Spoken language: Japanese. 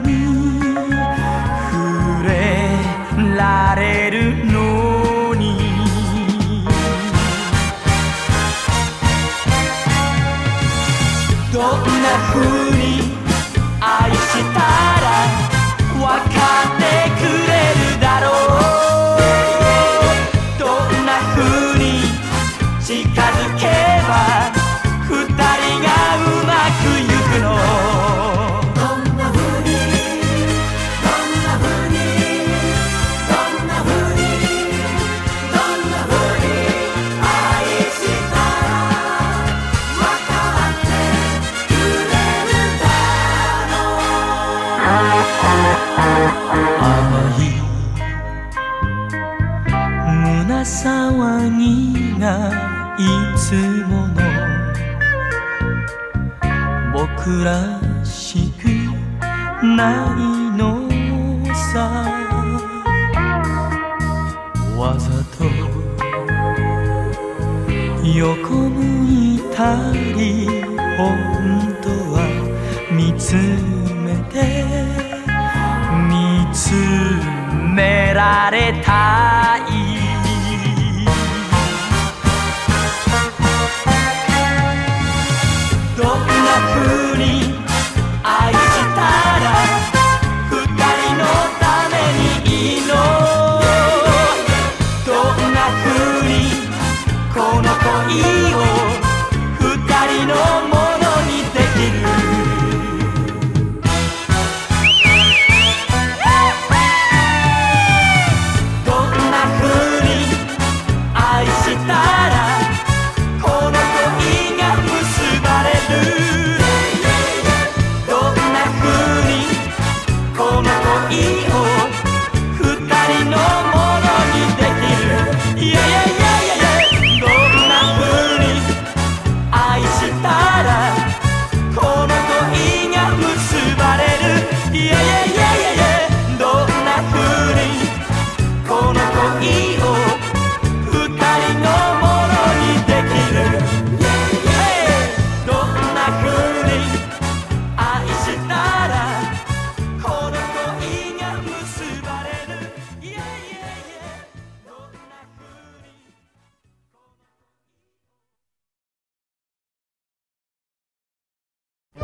に触れられるのにどんな風に愛したら分かってくれるだろうどんな風に近づけば二人がうまくいくのどんな風にどんな風にどんな風にどんな風に愛したら分かってくれるだろう甘い胸騒ぎがいつもの僕らしくないのさわざと横向いたり本当は見つめて見つめられた